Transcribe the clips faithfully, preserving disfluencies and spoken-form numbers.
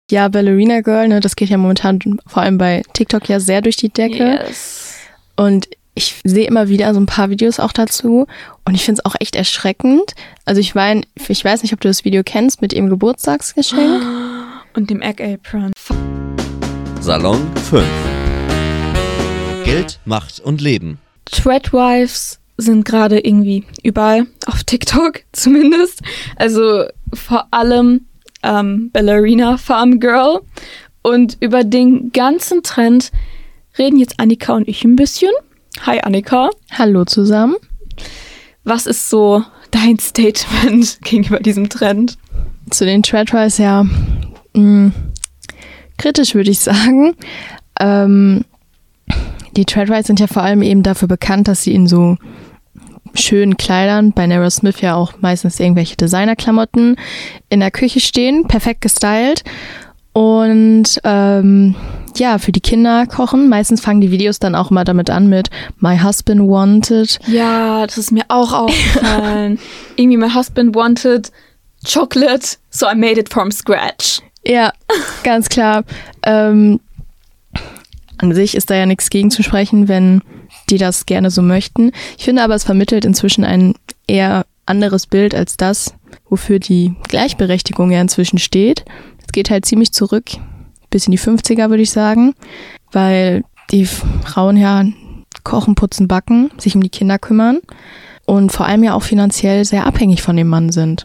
Ja, Ballerina Girl, ne, das geht ja momentan vor allem bei TikTok ja sehr durch die Decke. Yes. Und ich sehe immer wieder so ein paar Videos auch dazu und ich finde es auch echt erschreckend. Also ich meine, ich weiß nicht, ob du das Video kennst mit ihrem Geburtstagsgeschenk. Und dem Egg Apron. Salon fünf. Geld, Macht und Leben. Threadwives sind gerade irgendwie überall, auf TikTok zumindest. Also vor allem ähm, Ballerina Farm Girl. Und über den ganzen Trend reden jetzt Annika und ich ein bisschen. Hi Annika. Hallo zusammen. Was ist so dein Statement gegenüber diesem Trend? Zu den Threadwives, ja, mh, kritisch würde ich sagen. Ähm, die Threadwives sind ja vor allem eben dafür bekannt, dass sie in so schönen Kleidern, bei Nara Smith ja auch meistens irgendwelche Designerklamotten, in der Küche stehen, perfekt gestylt und ähm, ja, für die Kinder kochen. Meistens fangen die Videos dann auch immer damit an mit My husband wanted. Ja, das ist mir auch aufgefallen. Irgendwie my husband wanted chocolate, so I made it from scratch. Ja, ganz klar. Ähm, an sich ist da ja nichts gegen zu sprechen, wenn die das gerne so möchten. Ich finde aber, es vermittelt inzwischen ein eher anderes Bild als das, wofür die Gleichberechtigung ja inzwischen steht. Es geht halt ziemlich zurück, bis in die fünfziger, würde ich sagen, weil die Frauen ja kochen, putzen, backen, sich um die Kinder kümmern und vor allem ja auch finanziell sehr abhängig von dem Mann sind.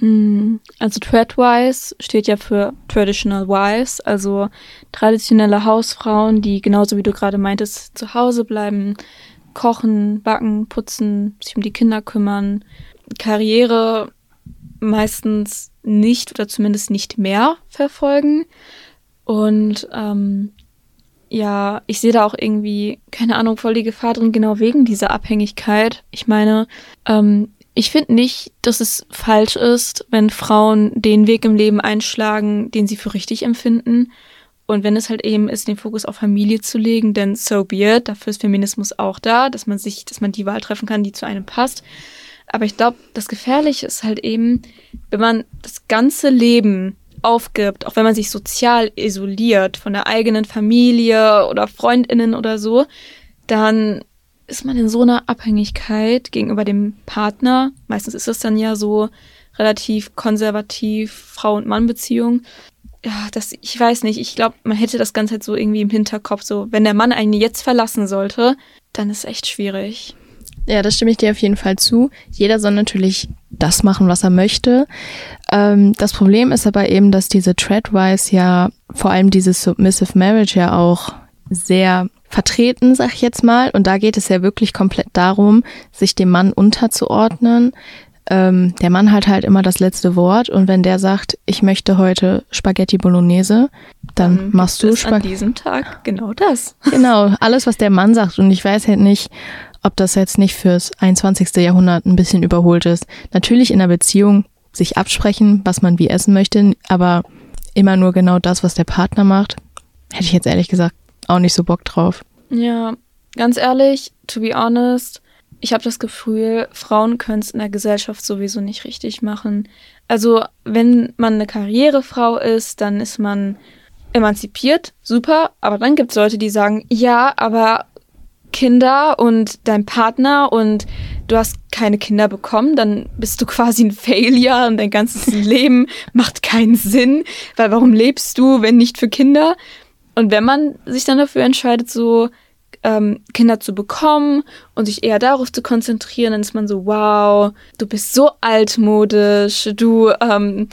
Also Threadwives steht ja für Traditional Wives, also traditionelle Hausfrauen, die genauso wie du gerade meintest, zu Hause bleiben, kochen, backen, putzen, sich um die Kinder kümmern, Karriere meistens nicht oder zumindest nicht mehr verfolgen. Und ähm, ja, ich sehe da auch irgendwie, keine Ahnung, voll die Gefahr drin, genau wegen dieser Abhängigkeit. Ich meine, ähm, ich finde nicht, dass es falsch ist, wenn Frauen den Weg im Leben einschlagen, den sie für richtig empfinden. Und wenn es halt eben ist, den Fokus auf Familie zu legen, denn so be it, dafür ist Feminismus auch da, dass man sich, dass man die Wahl treffen kann, die zu einem passt. Aber ich glaube, das Gefährliche ist halt eben, wenn man das ganze Leben aufgibt, auch wenn man sich sozial isoliert von der eigenen Familie oder FreundInnen oder so, dann ist man in so einer Abhängigkeit gegenüber dem Partner. Meistens ist es dann ja so relativ konservativ, Frau- und Mann-Beziehung. Ja, das, ich weiß nicht, ich glaube, man hätte das Ganze halt so irgendwie im Hinterkopf, so, wenn der Mann einen jetzt verlassen sollte, dann ist es echt schwierig. Ja, das stimme ich dir auf jeden Fall zu. Jeder soll natürlich das machen, was er möchte. Ähm, das Problem ist aber eben, dass diese Threadwives ja, vor allem dieses Submissive Marriage ja auch sehr vertreten, sag ich jetzt mal. Und da geht es ja wirklich komplett darum, sich dem Mann unterzuordnen. Ähm, der Mann hat halt immer das letzte Wort. Und wenn der sagt, ich möchte heute Spaghetti Bolognese, dann, dann machst du Spaghetti. An diesem Tag genau das. Genau, alles, was der Mann sagt. Und ich weiß halt nicht, ob das jetzt nicht fürs einundzwanzigste Jahrhundert ein bisschen überholt ist. Natürlich in einer Beziehung sich absprechen, was man wie essen möchte, aber immer nur genau das, was der Partner macht, hätte ich jetzt ehrlich gesagt auch nicht so Bock drauf. Ja, ganz ehrlich, to be honest, ich habe das Gefühl, Frauen können es in der Gesellschaft sowieso nicht richtig machen. Also wenn man eine Karrierefrau ist, dann ist man emanzipiert, super, aber dann gibt es Leute, die sagen, ja, aber Kinder und dein Partner und du hast keine Kinder bekommen, dann bist du quasi ein Failure und dein ganzes Leben macht keinen Sinn, weil warum lebst du, wenn nicht für Kinder? Und wenn man sich dann dafür entscheidet, so ähm, Kinder zu bekommen und sich eher darauf zu konzentrieren, dann ist man so, wow, du bist so altmodisch, du, ähm,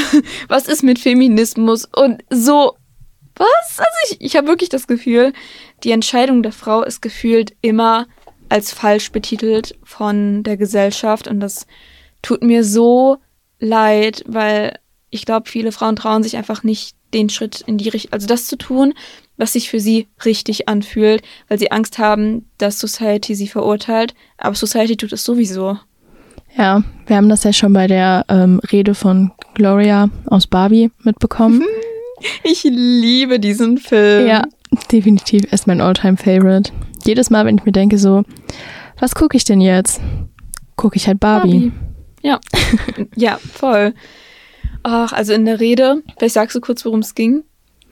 was ist mit Feminismus und so, was? Also ich, ich habe wirklich das Gefühl, die Entscheidung der Frau ist gefühlt immer als falsch betitelt von der Gesellschaft und das tut mir so leid, weil ich glaube, viele Frauen trauen sich einfach nicht den Schritt in die Richtung, also das zu tun, was sich für sie richtig anfühlt, weil sie Angst haben, dass Society sie verurteilt, aber Society tut es sowieso. Ja, wir haben das ja schon bei der ähm, Rede von Gloria aus Barbie mitbekommen. Ich liebe diesen Film. Ja, definitiv. Er ist mein All-Time-Favorite. Jedes Mal, wenn ich mir denke so, was gucke ich denn jetzt? Gucke ich halt Barbie. Barbie. Ja, ja, voll. Ach, also in der Rede, vielleicht sagst du kurz, worum es ging?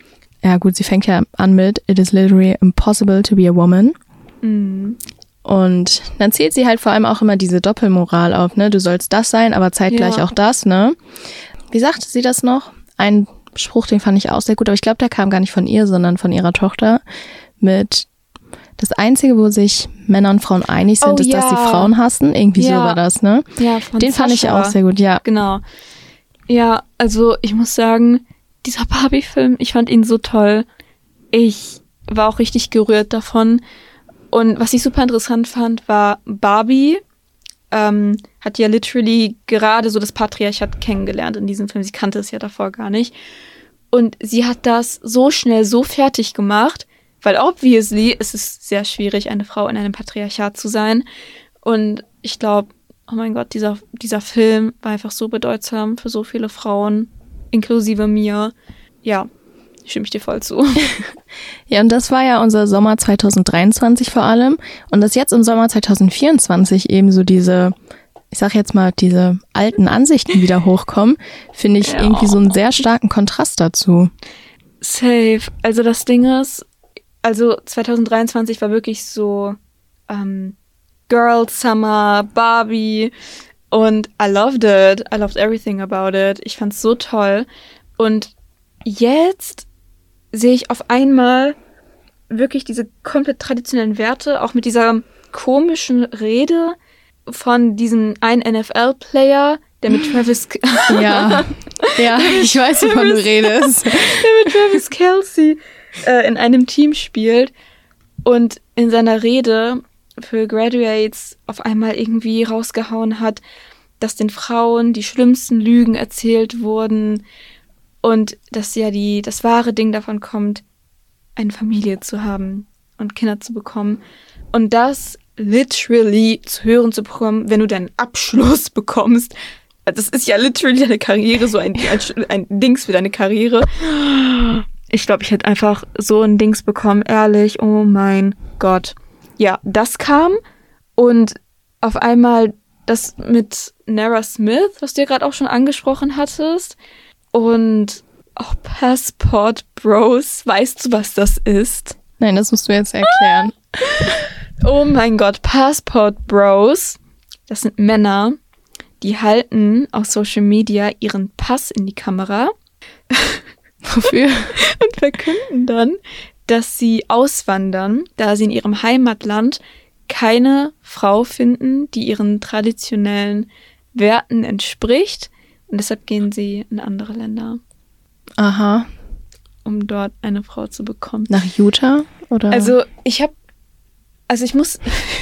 Ja gut, sie fängt ja an mit It is literally impossible to be a woman. Mhm. Und dann zählt sie halt vor allem auch immer diese Doppelmoral auf, ne? Du sollst das sein, aber zeitgleich Ja. auch das, ne? Wie sagte sie das noch? Ein Spruch, den fand ich auch sehr gut, aber ich glaube, der kam gar nicht von ihr, sondern von ihrer Tochter. Mit das Einzige, wo sich Männer und Frauen einig sind, Oh, ist, dass ja. sie Frauen hassen. Irgendwie so Ja. war das, ne? Ja, von Den fand ich Sascha. auch sehr gut, ja. Genau. Ja, also ich muss sagen, dieser Barbie-Film, ich fand ihn so toll. Ich war auch richtig gerührt davon. Und was ich super interessant fand, war Barbie ähm, hat ja literally gerade so das Patriarchat kennengelernt in diesem Film. Sie kannte es ja davor gar nicht. Und sie hat das so schnell so fertig gemacht, weil obviously ist es sehr schwierig, eine Frau in einem Patriarchat zu sein. Und ich glaube, oh mein Gott, dieser, dieser Film war einfach so bedeutsam für so viele Frauen, inklusive mir. Ja, stimme ich dir voll zu. Ja, und das war ja unser Sommer zwanzig dreiundzwanzig vor allem. Und dass jetzt im Sommer zwanzig vierundzwanzig eben so diese, ich sag jetzt mal, diese alten Ansichten wieder hochkommen, finde ich Ja. irgendwie so einen sehr starken Kontrast dazu. Safe. Also das Ding ist, also zwanzig dreiundzwanzig war wirklich so ähm, Girl Summer, Barbie und I loved it. I loved everything about it. Ich fand's so toll. Und jetzt sehe ich auf einmal wirklich diese komplett traditionellen Werte, auch mit dieser komischen Rede von diesem einen N F L-Player, der mit Travis Ja, ja, ich weiß, wovon du redest. der mit Travis Kelce äh, in einem Team spielt und in seiner Rede für Graduates auf einmal irgendwie rausgehauen hat, dass den Frauen die schlimmsten Lügen erzählt wurden und dass ja die das wahre Ding davon kommt, eine Familie zu haben und Kinder zu bekommen. Und das literally zu hören zu bekommen, wenn du deinen Abschluss bekommst. Das ist ja literally deine Karriere, so ein, ein, ein Dings für deine Karriere. Ich glaube, ich hätte einfach so ein Dings bekommen, ehrlich. Oh mein Gott. Ja, das kam und auf einmal das mit Nara Smith, was du ja gerade auch schon angesprochen hattest. Und auch Passport Bros. Weißt du, was das ist? Nein, das musst du jetzt erklären. Oh mein Gott, Passport Bros. Das sind Männer, die halten auf Social Media ihren Pass in die Kamera Wofür? und verkünden dann, dass sie auswandern, da sie in ihrem Heimatland keine Frau finden, die ihren traditionellen Werten entspricht. Und deshalb gehen sie in andere Länder, Aha. um dort eine Frau zu bekommen. Nach Utah? Oder? Also ich habe, also ich muss,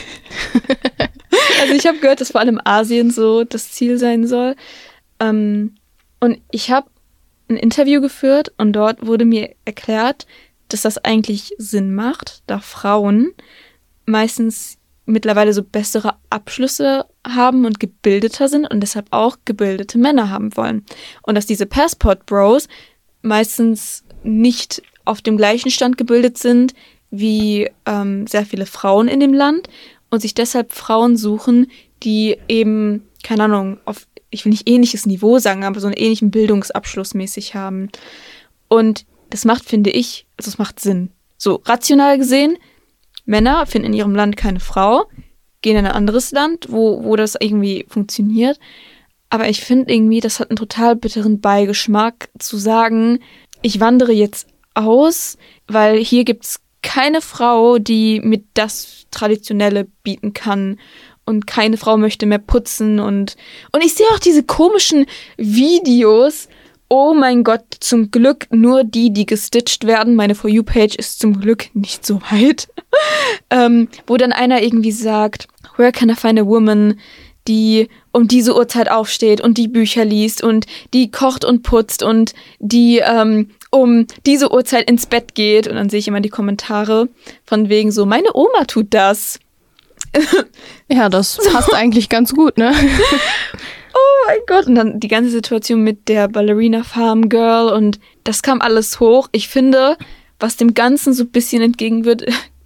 also ich habe gehört, dass vor allem Asien so das Ziel sein soll. Ähm, und ich habe ein Interview geführt und dort wurde mir erklärt, dass das eigentlich Sinn macht, da Frauen meistens mittlerweile so bessere Abschlüsse haben und gebildeter sind und deshalb auch gebildete Männer haben wollen. Und dass diese Passport Bros meistens nicht auf dem gleichen Stand gebildet sind wie ähm, sehr viele Frauen in dem Land und sich deshalb Frauen suchen, die eben, keine Ahnung, auf, ich will nicht ähnliches Niveau sagen, aber so einen ähnlichen Bildungsabschluss mäßig haben. Und das macht, finde ich, also es macht Sinn. So rational gesehen, Männer finden in ihrem Land keine Frau, gehen in ein anderes Land, wo, wo das irgendwie funktioniert. Aber ich finde irgendwie, das hat einen total bitteren Beigeschmack, zu sagen, ich wandere jetzt aus, weil hier gibt's keine Frau, die mir das Traditionelle bieten kann. Und keine Frau möchte mehr putzen. Und, und ich sehe auch diese komischen Videos. Oh mein Gott, zum Glück nur die, die gestitcht werden. Meine For You-Page ist zum Glück nicht so weit. ähm, wo dann einer irgendwie sagt, where can I find a woman, die um diese Uhrzeit aufsteht und die Bücher liest und die kocht und putzt und die ähm, um diese Uhrzeit ins Bett geht. Und dann sehe ich immer die Kommentare von wegen so, meine Oma tut das. Ja, das passt eigentlich ganz gut, ne? Oh mein Gott. Und dann die ganze Situation mit der Ballerina Farm Girl und das kam alles hoch. Ich finde, was dem Ganzen so ein bisschen entgegenwirkt,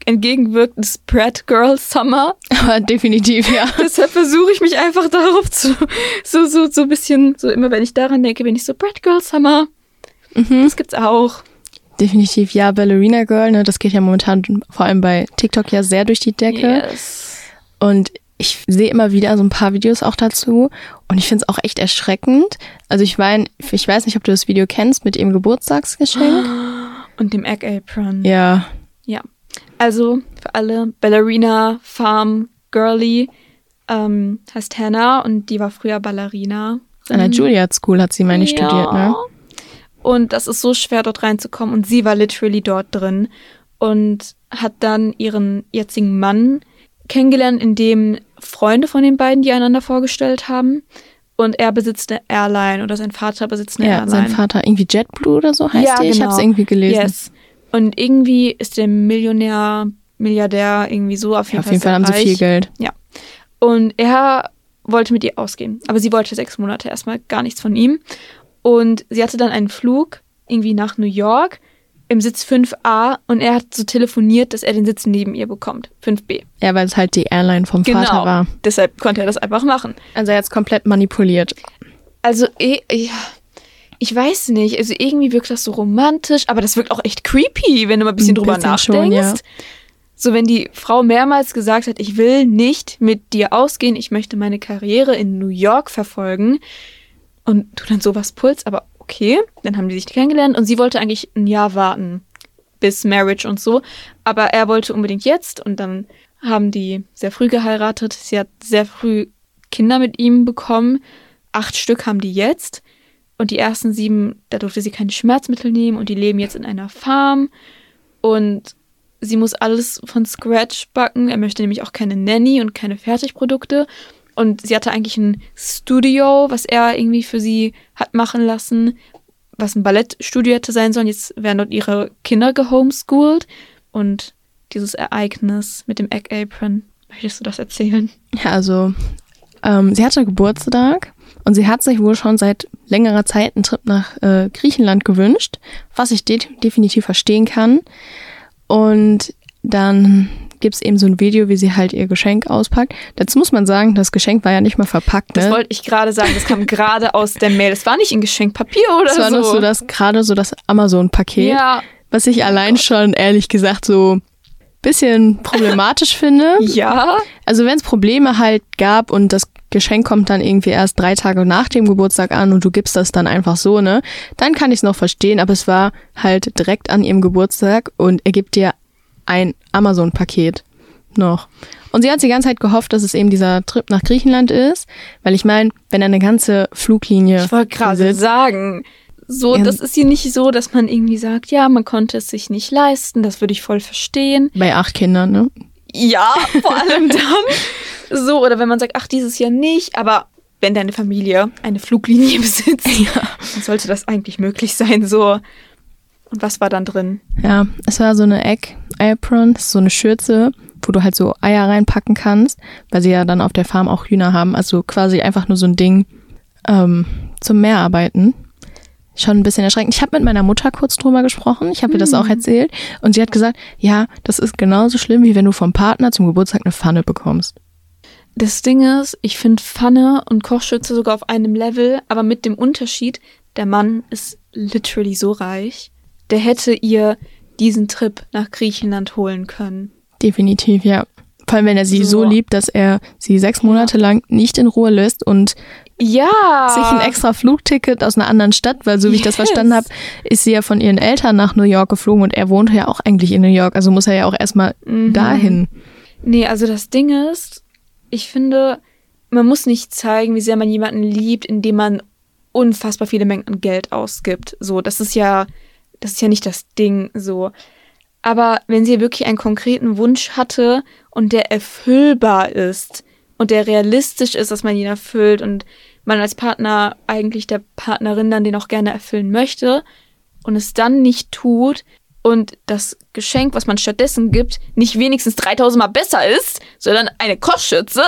entgegenwirkt, ist Brat Girl Summer. Aber definitiv, ja. Deshalb versuche ich mich einfach darauf zu, so, so, so ein bisschen, so immer wenn ich daran denke, bin ich so, Brat Girl Summer. Mhm. Das gibt's auch. Definitiv, ja, Ballerina Girl, ne, das geht ja momentan vor allem bei TikTok ja sehr durch die Decke. Yes. Und ich sehe immer wieder so ein paar Videos auch dazu und ich finde es auch echt erschreckend. Also ich meine, ich weiß nicht, ob du das Video kennst mit ihrem Geburtstagsgeschenk. Und dem Egg Apron. Ja. Ja. Also für alle, Ballerina Farm Girlie ähm, heißt Hannah und die war früher Ballerina. An der Juilliard School hat sie, meine ich, ja. studiert, ne? Und das ist so schwer, dort reinzukommen. Und sie war literally dort drin und hat dann ihren jetzigen Mann kennengelernt, in dem Freunde von den beiden, die einander vorgestellt haben. Und er besitzt eine Airline oder sein Vater besitzt eine ja, Airline. Sein Vater irgendwie JetBlue oder so heißt ja, die. genau. Ich habe es irgendwie gelesen. Yes. Und irgendwie ist der Millionär, Milliardär irgendwie so auf jeden ja, Fall auf jeden Fall haben reich. sie viel Geld. Ja. Und er wollte mit ihr ausgehen. Aber sie wollte sechs Monate erstmal gar nichts von ihm. Und sie hatte dann einen Flug irgendwie nach New York im Sitz fünf a und er hat so telefoniert, dass er den Sitz neben ihr bekommt. fünf b. Ja, weil es halt die Airline vom genau. Vater war. Deshalb konnte er das einfach machen. Also er hat es komplett manipuliert. Also, ich, ich weiß nicht. Also irgendwie wirkt das so romantisch, aber das wirkt auch echt creepy, wenn du mal ein bisschen, ein bisschen drüber nachdenkst. Schon, ja. So, wenn die Frau mehrmals gesagt hat, ich will nicht mit dir ausgehen, ich möchte meine Karriere in New York verfolgen und du dann sowas pulst, aber okay, dann haben die sich kennengelernt und sie wollte eigentlich ein Jahr warten bis Marriage und so, aber er wollte unbedingt jetzt und dann haben die sehr früh geheiratet. Sie hat sehr früh Kinder mit ihm bekommen, acht Stück haben die jetzt und die ersten sieben, da durfte sie keine Schmerzmittel nehmen und die leben jetzt in einer Farm und sie muss alles von Scratch backen. Er möchte nämlich auch keine Nanny und keine Fertigprodukte. Und sie hatte eigentlich ein Studio, was er irgendwie für sie hat machen lassen, was ein Ballettstudio hätte sein sollen. Jetzt werden dort ihre Kinder gehomeschooled. Und dieses Ereignis mit dem Egg Apron, möchtest du das erzählen? Ja, also ähm, sie hatte Geburtstag und sie hat sich wohl schon seit längerer Zeit einen Trip nach äh, Griechenland gewünscht, was ich de- definitiv verstehen kann. Und dann gibt es eben so ein Video, wie sie halt ihr Geschenk auspackt. Dazu muss man sagen, das Geschenk war ja nicht mal verpackt. Ne? Das wollte ich gerade sagen, das kam gerade aus der Mail. Es war nicht in Geschenkpapier oder so. Es war so. noch so das, gerade so das Amazon-Paket, ja. was ich allein schon, ehrlich gesagt, so ein bisschen problematisch finde. Ja. Also wenn es Probleme halt gab und das Geschenk kommt dann irgendwie erst drei Tage nach dem Geburtstag an und du gibst das dann einfach so, ne? Dann kann ich es noch verstehen, aber es war halt direkt an ihrem Geburtstag und er gibt dir ein Amazon-Paket noch. Und sie hat die ganze Zeit gehofft, dass es eben dieser Trip nach Griechenland ist, weil ich meine, wenn eine ganze Fluglinie... Ich wollte gerade sagen, so, ja, das ist hier nicht so, dass man irgendwie sagt, ja, man konnte es sich nicht leisten, das würde ich voll verstehen. Bei acht Kindern, ne? Ja, vor allem dann. So, oder wenn man sagt, ach, dieses Jahr nicht, aber wenn deine Familie eine Fluglinie besitzt, ja, dann sollte das eigentlich möglich sein, so. Und was war dann drin? Ja, es war so eine Egg Apron, das ist so eine Schürze, wo du halt so Eier reinpacken kannst, weil sie ja dann auf der Farm auch Hühner haben, also quasi einfach nur so ein Ding ähm, zum Mehrarbeiten. Schon ein bisschen erschreckend. Ich habe mit meiner Mutter kurz drüber gesprochen, ich habe ihr das auch erzählt und sie hat gesagt, ja, das ist genauso schlimm, wie wenn du vom Partner zum Geburtstag eine Pfanne bekommst. Das Ding ist, ich finde Pfanne und Kochschürze sogar auf einem Level, aber mit dem Unterschied, der Mann ist literally so reich, der hätte ihr diesen Trip nach Griechenland holen können. Definitiv, ja. Vor allem, wenn er sie so, so liebt, dass er sie sechs Monate ja. lang nicht in Ruhe lässt und ja. sich ein extra Flugticket aus einer anderen Stadt, weil so wie yes. ich das verstanden habe, ist sie ja von ihren Eltern nach New York geflogen und er wohnte ja auch eigentlich in New York, also muss er ja auch erstmal mhm. dahin. Nee, also das Ding ist, ich finde, man muss nicht zeigen, wie sehr man jemanden liebt, indem man unfassbar viele Mengen an Geld ausgibt. So, das ist ja, das ist ja nicht das Ding, so. Aber wenn sie wirklich einen konkreten Wunsch hatte und der erfüllbar ist und der realistisch ist, dass man ihn erfüllt und man als Partner eigentlich der Partnerin dann den auch gerne erfüllen möchte und es dann nicht tut und das Geschenk, was man stattdessen gibt, nicht wenigstens dreitausend Mal besser ist, sondern eine Kochschürze,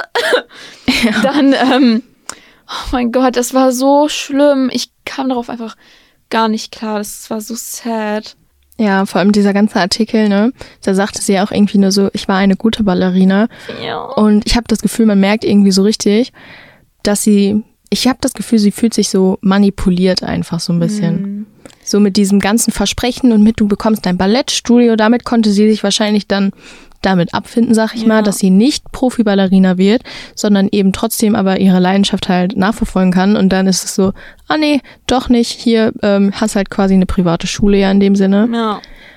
ja. dann, ähm, oh mein Gott, das war so schlimm. Ich kam darauf einfach gar nicht klar. Das war so sad. Ja, vor allem dieser ganze Artikel, ne, da sagte sie auch irgendwie nur so, ich war eine gute Ballerina. Ja. Und ich habe das Gefühl, man merkt irgendwie so richtig, dass sie, ich habe das Gefühl, sie fühlt sich so manipuliert einfach so ein bisschen. Mhm. So mit diesem ganzen Versprechen und mit, du bekommst dein Ballettstudio, damit konnte sie sich wahrscheinlich dann damit abfinden, sag ich Ja. mal, dass sie nicht Profi-Ballerina wird, sondern eben trotzdem aber ihre Leidenschaft halt nachverfolgen kann. Und dann ist es so, ah nee, doch nicht, hier ähm, hast halt quasi eine private Schule ja in dem Sinne. Ja.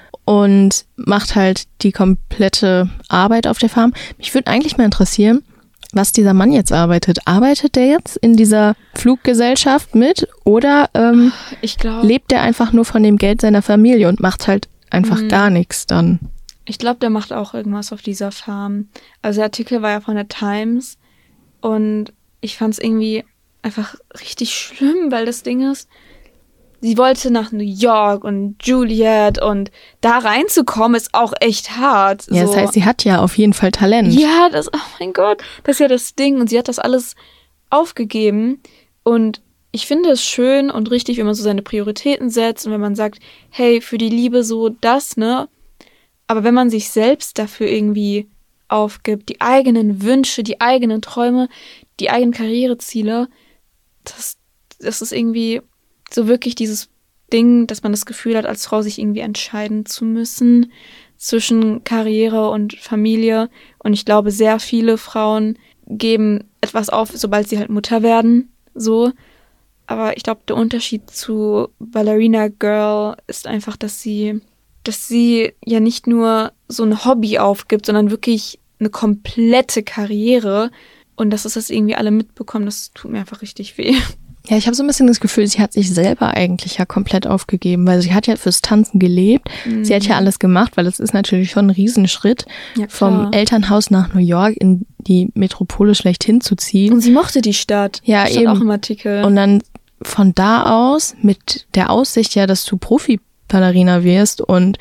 Und macht halt die komplette Arbeit auf der Farm. Mich würde eigentlich mal interessieren, was dieser Mann jetzt arbeitet. Arbeitet der jetzt in dieser Fluggesellschaft mit oder ähm, Ich glaube, lebt der einfach nur von dem Geld seiner Familie und macht halt einfach Mhm. gar nichts dann? ich glaube, der macht auch irgendwas auf dieser Farm. Also der Artikel war ja von der Times und ich fand es irgendwie einfach richtig schlimm, weil das Ding ist, sie wollte nach New York und Juliet und da reinzukommen ist auch echt hart. Ja, so. das heißt, sie hat ja auf jeden Fall Talent. Ja, das, oh mein Gott, das ist ja das Ding. Und sie hat das alles aufgegeben. Und ich finde es schön und richtig, wenn man so seine Prioritäten setzt und wenn man sagt, hey, für die Liebe so das, ne? Aber wenn man sich selbst dafür irgendwie aufgibt, die eigenen Wünsche, die eigenen Träume, die eigenen Karriereziele, das, das ist irgendwie so wirklich dieses Ding, dass man das Gefühl hat, als Frau sich irgendwie entscheiden zu müssen zwischen Karriere und Familie. Und ich glaube, sehr viele Frauen geben etwas auf, sobald sie halt Mutter werden, so. Aber ich glaube, der Unterschied zu Ballerina Girl ist einfach, dass sie, dass sie ja nicht nur so ein Hobby aufgibt, sondern wirklich eine komplette Karriere. Und dass es das irgendwie alle mitbekommen, das tut mir einfach richtig weh. Ja, ich habe so ein bisschen das Gefühl, sie hat sich selber eigentlich ja komplett aufgegeben, weil sie hat ja fürs Tanzen gelebt. Mhm. Sie hat ja alles gemacht, weil es ist natürlich schon ein Riesenschritt, Ja, vom klar. Elternhaus nach New York in die Metropole schlechthin zu ziehen. Und sie mochte die Stadt. Ja, Stand eben. auch im Artikel. Und dann von da aus mit der Aussicht ja, dass du Profi-Ballerina wirst und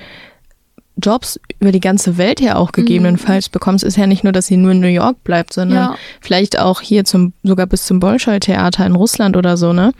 Jobs über die ganze Welt ja auch gegebenenfalls bekommst, ist ja nicht nur, dass sie nur in New York bleibt, sondern Ja. vielleicht auch hier zum, sogar bis zum Bolschoi-Theater in Russland oder so, ne?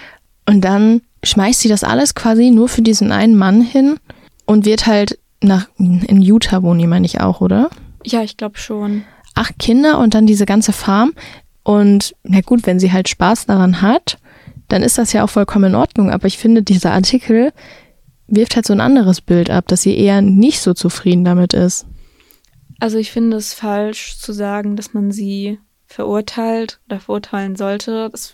Und dann schmeißt sie das alles quasi nur für diesen einen Mann hin und wird halt nach, in Utah wohnen die, meine ich auch, oder? Ja, ich glaube schon. Acht Kinder und dann diese ganze Farm. Und na gut, wenn sie halt Spaß daran hat, dann ist das ja auch vollkommen in Ordnung. Aber ich finde, dieser Artikel wirft halt so ein anderes Bild ab, dass sie eher nicht so zufrieden damit ist. Also ich finde es falsch zu sagen, dass man sie verurteilt oder verurteilen sollte. Das,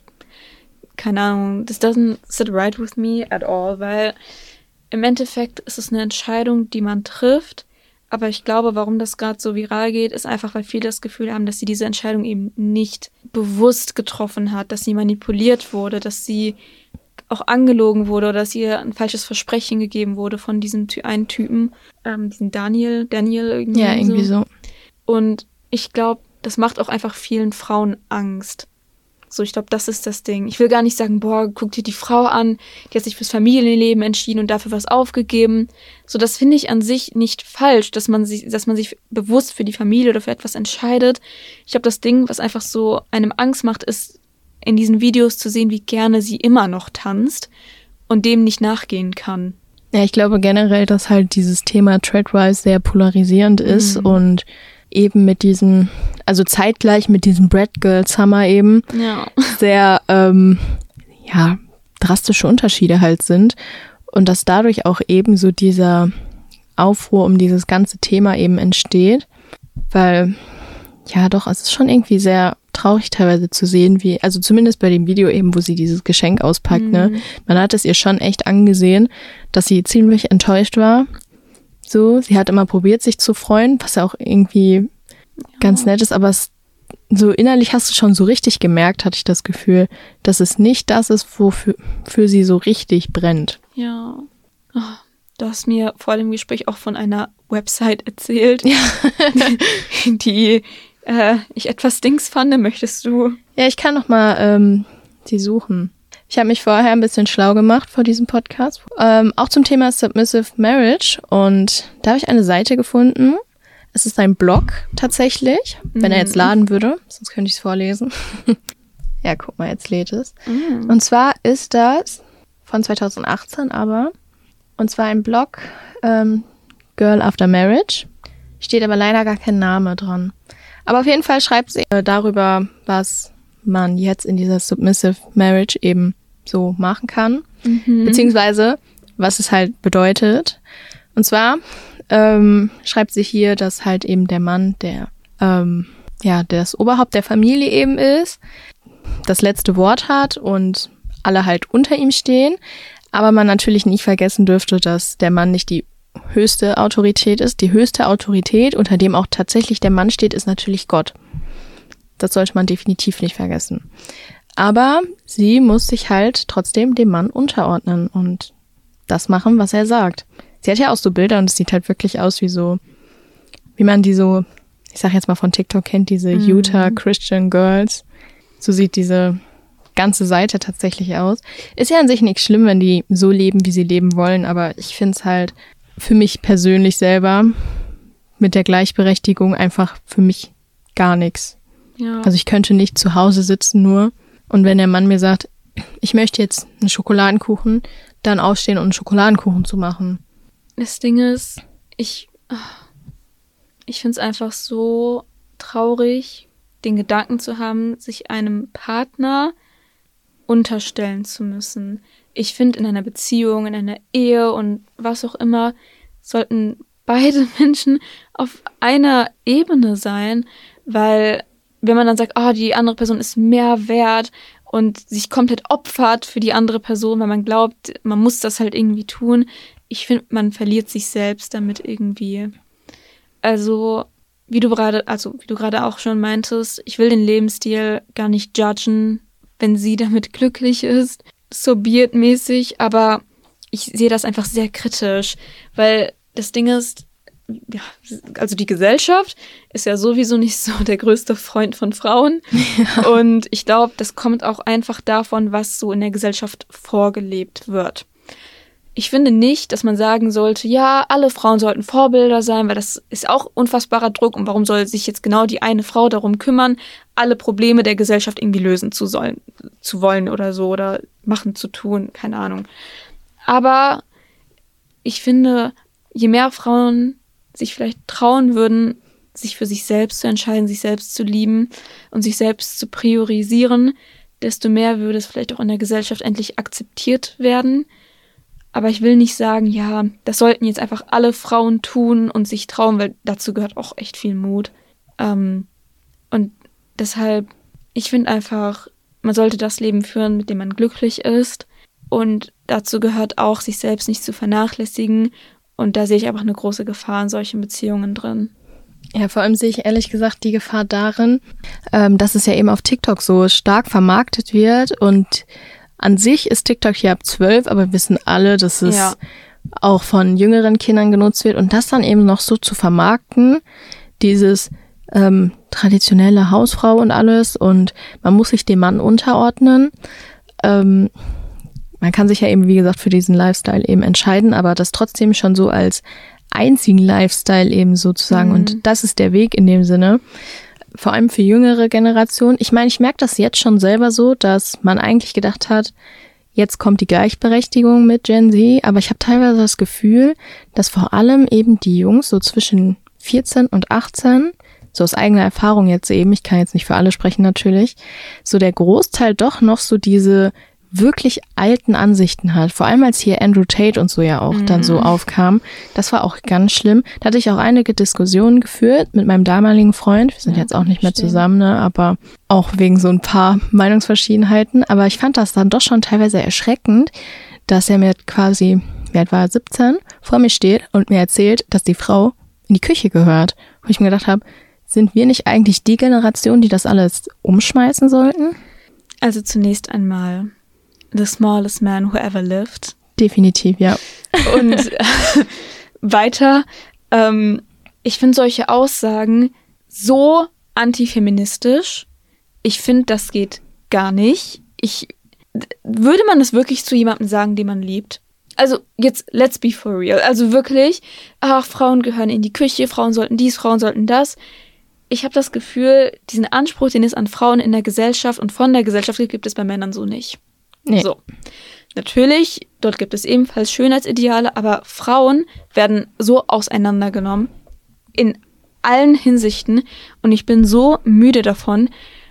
keine Ahnung, das doesn't sit right with me at all, weil im Endeffekt ist es eine Entscheidung, die man trifft. Aber ich glaube, warum das gerade so viral geht, ist einfach, weil viele das Gefühl haben, dass sie diese Entscheidung eben nicht bewusst getroffen hat, dass sie manipuliert wurde, dass sie auch angelogen wurde oder dass ihr ein falsches Versprechen gegeben wurde von diesem Ty- einen Typen, ähm, diesen Daniel, Daniel irgendwie. Ja, irgendwie so. Und ich glaube, das macht auch einfach vielen Frauen Angst. So, ich glaube, das ist das Ding. Ich will gar nicht sagen, boah, guck dir die Frau an, die hat sich fürs Familienleben entschieden und dafür was aufgegeben. So, das finde ich an sich nicht falsch, dass man sich, dass man sich bewusst für die Familie oder für etwas entscheidet. Ich glaube, das Ding, was einfach so einem Angst macht, ist, in diesen Videos zu sehen, wie gerne sie immer noch tanzt und dem nicht nachgehen kann. Ja, ich glaube generell, dass halt dieses Thema Threadwise sehr polarisierend ist Mhm. und eben mit diesem, also zeitgleich mit diesem Brat Girl Summer eben Ja. sehr, ähm, ja, drastische Unterschiede halt sind und dass dadurch auch eben so dieser Aufruhr um dieses ganze Thema eben entsteht, weil, ja doch, es ist schon irgendwie sehr traurig teilweise zu sehen, wie, also zumindest bei dem Video eben, wo sie dieses Geschenk auspackt, Mhm. ne, man hat es ihr schon echt angesehen, dass sie ziemlich enttäuscht war. So, sie hat immer probiert, sich zu freuen, was ja auch irgendwie ganz nett ist, aber es, so innerlich hast du schon so richtig gemerkt, hatte ich das Gefühl, dass es nicht das ist, wofür für sie so richtig brennt. Ja. Oh, du hast mir vor dem Gespräch auch von einer Website erzählt, Ja. die äh, ich etwas Dings fand. Möchtest du? Ja, ich kann noch mal ähm, die suchen. Ich habe mich vorher ein bisschen schlau gemacht vor diesem Podcast, ähm, auch zum Thema Submissive Marriage, und da habe ich eine Seite gefunden. Es ist ein Blog tatsächlich, wenn er jetzt laden würde, sonst könnte ich es vorlesen. Ja, guck mal, jetzt lädt es. Mhm. Und zwar ist das von zwanzig achtzehn, aber Und zwar ein Blog, ähm, Girl After Marriage. Steht aber leider gar kein Name dran. Aber auf jeden Fall schreibt sie äh, darüber, was man jetzt in dieser Submissive Marriage eben so machen kann. Mhm. Beziehungsweise, was es halt bedeutet. Und zwar ähm, schreibt sie hier, dass halt eben der Mann, der ähm, ja das Oberhaupt der Familie eben ist, das letzte Wort hat und alle halt unter ihm stehen. Aber man natürlich nicht vergessen dürfte, dass der Mann nicht die höchste Autorität ist. Die höchste Autorität, unter dem auch tatsächlich der Mann steht, ist natürlich Gott. Das sollte man definitiv nicht vergessen. Aber sie muss sich halt trotzdem dem Mann unterordnen und das machen, was er sagt. Sie hat ja auch so Bilder und es sieht halt wirklich aus wie so, wie man die so, ich sag jetzt mal von TikTok kennt, diese mhm. Utah Christian Girls. So sieht diese ganze Seite tatsächlich aus. Ist ja an sich nicht schlimm, wenn die so leben, wie sie leben wollen, aber ich finde es halt für mich persönlich selber mit der Gleichberechtigung einfach für mich gar nichts. Ja. Also ich könnte nicht zu Hause sitzen nur und wenn der Mann mir sagt, ich möchte jetzt einen Schokoladenkuchen, dann aufstehen und einen Schokoladenkuchen zu machen. Das Ding ist, ich, ich finde es einfach so traurig, den Gedanken zu haben, sich einem Partner unterstellen zu müssen. Ich finde, in einer Beziehung, in einer Ehe und was auch immer, sollten beide Menschen auf einer Ebene sein, weil wenn man dann sagt, oh, die andere Person ist mehr wert und sich komplett opfert für die andere Person, weil man glaubt, man muss das halt irgendwie tun, ich finde, man verliert sich selbst damit irgendwie. Also, wie du gerade, also wie du gerade auch schon meintest, ich will den Lebensstil gar nicht judgen, wenn sie damit glücklich ist, so be it mäßig, aber ich sehe das einfach sehr kritisch, weil das Ding ist, ja, also die Gesellschaft ist ja sowieso nicht so der größte Freund von Frauen. Ja. Und ich glaube, das kommt auch einfach davon, was so in der Gesellschaft vorgelebt wird. Ich finde nicht, dass man sagen sollte, ja, alle Frauen sollten Vorbilder sein, weil das ist auch unfassbarer Druck. Und warum soll sich jetzt genau die eine Frau darum kümmern, alle Probleme der Gesellschaft irgendwie lösen zu sollen, zu wollen oder so oder machen zu tun, keine Ahnung. Aber ich finde, je mehr Frauen sich vielleicht trauen würden, sich für sich selbst zu entscheiden, sich selbst zu lieben und sich selbst zu priorisieren, desto mehr würde es vielleicht auch in der Gesellschaft endlich akzeptiert werden. Aber ich will nicht sagen, ja, das sollten jetzt einfach alle Frauen tun und sich trauen, weil dazu gehört auch echt viel Mut. Ähm, und deshalb, ich finde einfach, man sollte das Leben führen, mit dem man glücklich ist. Und dazu gehört auch, sich selbst nicht zu vernachlässigen. Und da sehe ich einfach eine große Gefahr in solchen Beziehungen drin. Ja, vor allem sehe ich ehrlich gesagt die Gefahr darin, ähm, dass es ja eben auf TikTok so stark vermarktet wird. Und an sich ist TikTok hier ab zwölf, aber wir wissen alle, dass es ja auch von jüngeren Kindern genutzt wird. Und das dann eben noch so zu vermarkten, dieses ähm, traditionelle Hausfrau und alles. Und man muss sich dem Mann unterordnen. Ähm, Man kann sich ja eben, wie gesagt, für diesen Lifestyle eben entscheiden, aber das trotzdem schon so als einzigen Lifestyle eben sozusagen. Mhm. Und das ist der Weg in dem Sinne, vor allem für jüngere Generationen. Ich meine, ich merke das jetzt schon selber so, dass man eigentlich gedacht hat, jetzt kommt die Gleichberechtigung mit Gen Z, aber ich habe teilweise das Gefühl, dass vor allem eben die Jungs so zwischen vierzehn und achtzehn, so aus eigener Erfahrung jetzt eben, ich kann jetzt nicht für alle sprechen natürlich, so der Großteil doch noch so diese wirklich alten Ansichten hat. Vor allem als hier Andrew Tate und so ja auch mhm. dann so aufkam. Das war auch ganz schlimm. Da hatte ich auch einige Diskussionen geführt mit meinem damaligen Freund. Wir sind ja, jetzt auch nicht mehr verstehen. zusammen, ne? Aber auch wegen so ein paar Meinungsverschiedenheiten. Aber ich fand das dann doch schon teilweise erschreckend, dass er mir quasi, wie alt war er, siebzehn, vor mir steht und mir erzählt, dass die Frau in die Küche gehört. Wo ich mir gedacht habe, sind wir nicht eigentlich die Generation, die das alles umschmeißen sollten? Also zunächst einmal the smallest man who ever lived. Definitiv, ja. Und äh, weiter, ähm, ich finde solche Aussagen so antifeministisch. Ich finde, das geht gar nicht. Ich, würde man das wirklich zu jemandem sagen, den man liebt? Also jetzt, let's be for real. Also wirklich, ach, Frauen gehören in die Küche, Frauen sollten dies, Frauen sollten das. Ich habe das Gefühl, diesen Anspruch, den es an Frauen in der Gesellschaft und von der Gesellschaft gibt, gibt es bei Männern so nicht. Nee. So. natürlich, dort gibt es ebenfalls Schönheitsideale, aber Frauen werden so auseinandergenommen in allen Hinsichten und ich bin so müde davon,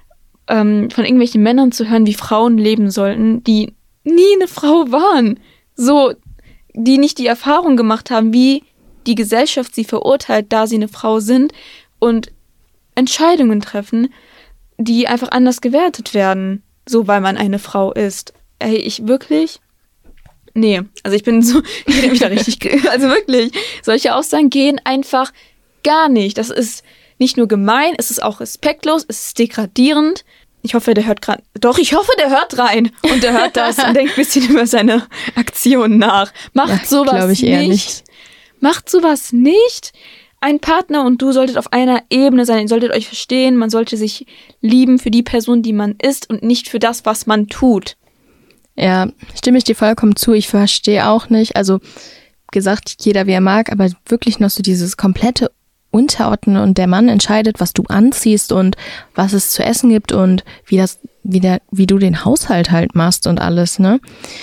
ähm, von irgendwelchen Männern zu hören, wie Frauen leben sollten, die nie eine Frau waren, so, die nicht die Erfahrung gemacht haben, wie die Gesellschaft sie verurteilt, da sie eine Frau sind und Entscheidungen treffen, die einfach anders gewertet werden, so weil man eine Frau ist. Ey, ich wirklich, nee, also ich bin so, ich rede mich da richtig, also wirklich, solche Aussagen gehen einfach gar nicht. Das ist nicht nur gemein, es ist auch respektlos, es ist degradierend. Ich hoffe, der hört gerade, doch, ich hoffe, der hört rein und der hört das und denkt ein bisschen über seine Aktionen nach. Macht ja, sowas ich eher nicht. nicht. Macht sowas nicht. Ein Partner und du solltet auf einer Ebene sein, ihr solltet euch verstehen, man sollte sich lieben für die Person, die man ist und nicht für das, was man tut. Ja, stimme ich dir vollkommen zu. Ich verstehe auch nicht, also gesagt, jeder wie er mag, aber wirklich noch so dieses komplette Unterordnen und der Mann entscheidet, was du anziehst und was es zu essen gibt und wie das, wie der, wie du den Haushalt halt machst und alles, ne?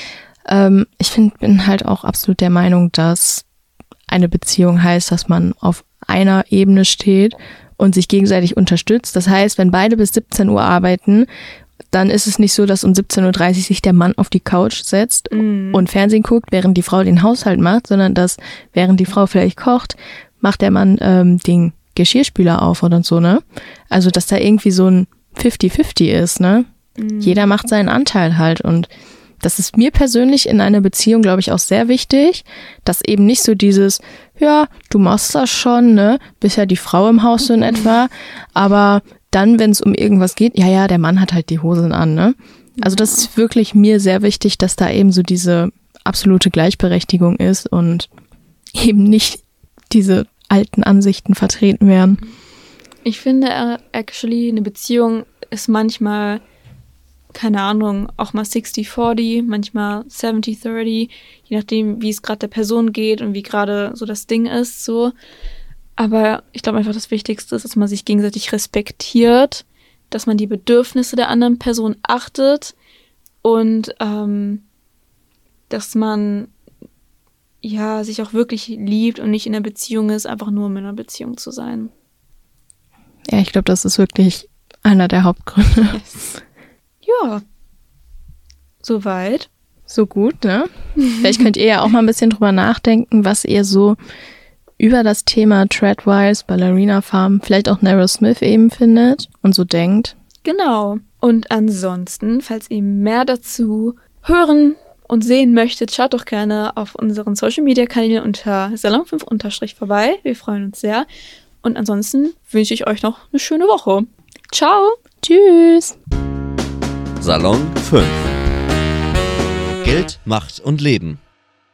Ähm, ich find, bin halt auch absolut der Meinung, dass eine Beziehung heißt, dass man auf einer Ebene steht und sich gegenseitig unterstützt. Das heißt, wenn beide bis siebzehn Uhr arbeiten, dann ist es nicht so, dass um siebzehn Uhr dreißig sich der Mann auf die Couch setzt mm. und Fernsehen guckt, während die Frau den Haushalt macht, sondern dass, während die Frau vielleicht kocht, macht der Mann ähm, den Geschirrspüler auf oder so, ne? Also, dass da irgendwie so ein fifty fifty ist, ne? Mm. Jeder macht seinen Anteil halt und das ist mir persönlich in einer Beziehung, glaube ich, auch sehr wichtig, dass eben nicht so dieses, ja, du machst das schon, ne, bist ja die Frau im Haus so in etwa, aber dann, wenn es um irgendwas geht, ja, ja, der Mann hat halt die Hosen an, ne. Also das ist wirklich mir sehr wichtig, dass da eben so diese absolute Gleichberechtigung ist und eben nicht diese alten Ansichten vertreten werden. Ich finde, actually, eine Beziehung ist manchmal, keine Ahnung, auch mal sixty forty, manchmal seventy thirty, je nachdem, wie es gerade der Person geht und wie gerade so das Ding ist, so. Aber ich glaube einfach, das Wichtigste ist, dass man sich gegenseitig respektiert, dass man die Bedürfnisse der anderen Person achtet und ähm, dass man ja sich auch wirklich liebt und nicht in einer Beziehung ist, einfach nur um in einer Beziehung zu sein. Ja, ich glaube, das ist wirklich einer der Hauptgründe. Yes. Ja, soweit. So gut, ne? Vielleicht könnt ihr ja auch mal ein bisschen drüber nachdenken, was ihr so über das Thema Treadwise, Ballerina Farm, vielleicht auch Narrow Smith eben findet und so denkt. Genau. Und ansonsten, falls ihr mehr dazu hören und sehen möchtet, schaut doch gerne auf unseren Social-Media-Kanälen unter Salon fünf unterstrich vorbei. Wir freuen uns sehr. Und ansonsten wünsche ich euch noch eine schöne Woche. Ciao. Tschüss. Salon fünf. Geld, Macht und Leben.